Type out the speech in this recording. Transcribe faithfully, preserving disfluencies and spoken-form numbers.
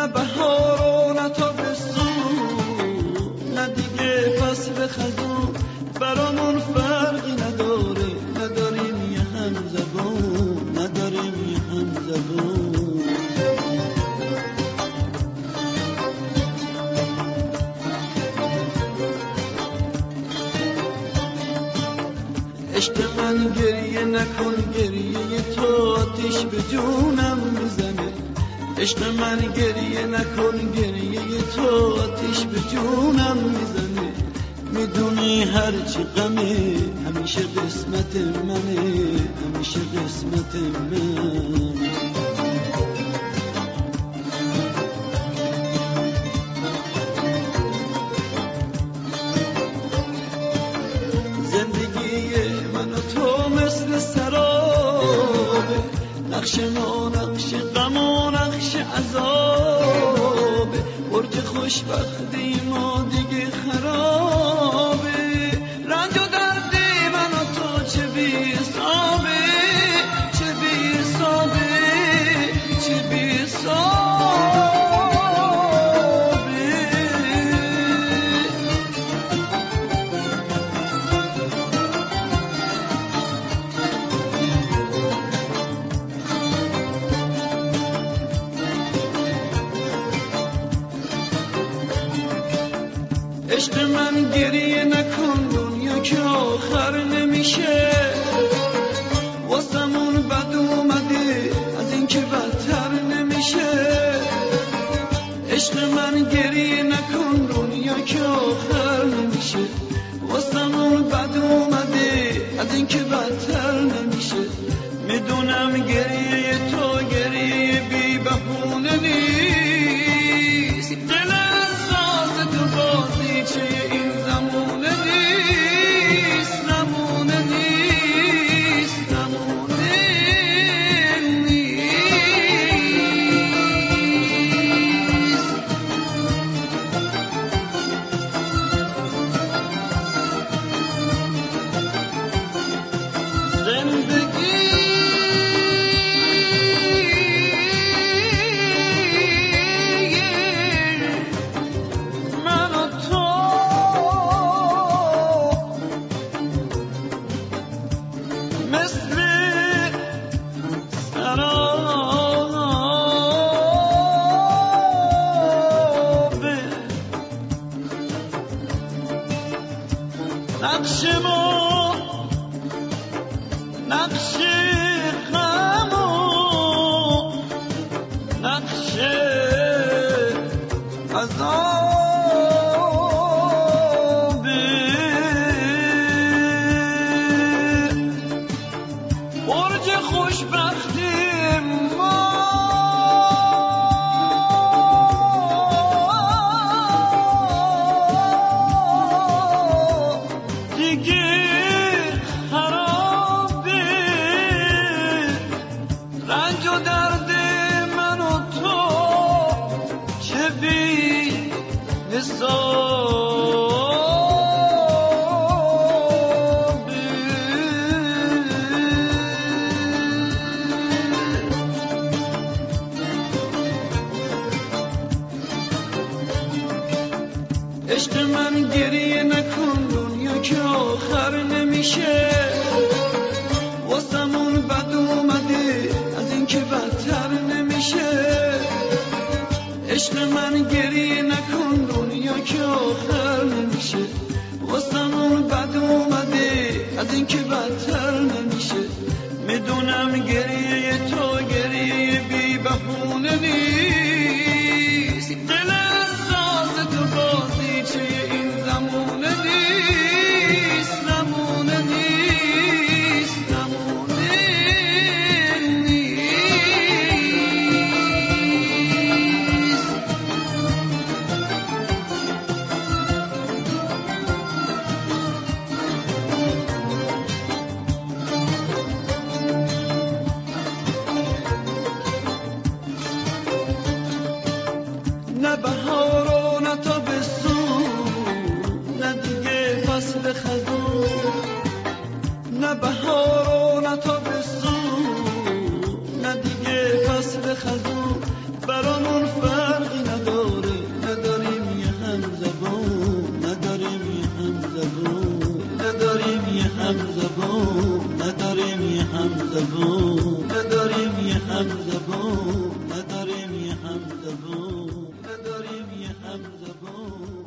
نه بهار و نه تابستون، نه دیگه فصل خزون، برامون فرقی نداره، نداریم یه هم زبون، نداریم یه هم زبون. عشق من گریه نکن، گریه تو آتیش به جونم میزنه. عشق من گریه نکن، گریه تو آتیش به جونم میزنه. میدونی هرچی غمه همیشه قسمت منه، همیشه قسمت منه. نقش ما نقش غم و نقش عذابه، برج خوشبختی ما دیگه خرابه. رنج و درد من و تو چه بی حسابه، چه بی حسابه، چه بی حسابه. عشق من گریه نکن، دنیا که آخر نمیشه. واسمون بد اومده از این که بدتر نمیشه. عشق من گریه نکن، دنیا که آخر نمیشه. واسمون بد اومده از این که بدتر نمیشه. میدونم گریه تو گریه بی بهونه نیست، دل ساز تو بازیچه این زمونه نیست، زمونه نیست، زمونه نیست. زندگی نقش ما نقش غم و نقش عذابه، برج خوشبختی ما دیگه خرابه. رنج و درد من و تو چه بی حسابه. عشق من گریه نکن، دنیا که آخر نمیشه. واسمون بد اومده از این که بدتر نمیشه. عشق من گریه نکن، دنیا که آخر نمیشه. واسمون بد اومده از این که بدتر نمیشه. میدونم گریه تو گریه بی بهونه نیست، دل ساز تو بازیچه این زمونه نیست، زمونه نیست، زمونه نیست. زبون نداریم یه هم زبون نداریم یه هم زبون نداریم یه هم زبون نداریم یه هم زبون نداریم یه هم زبون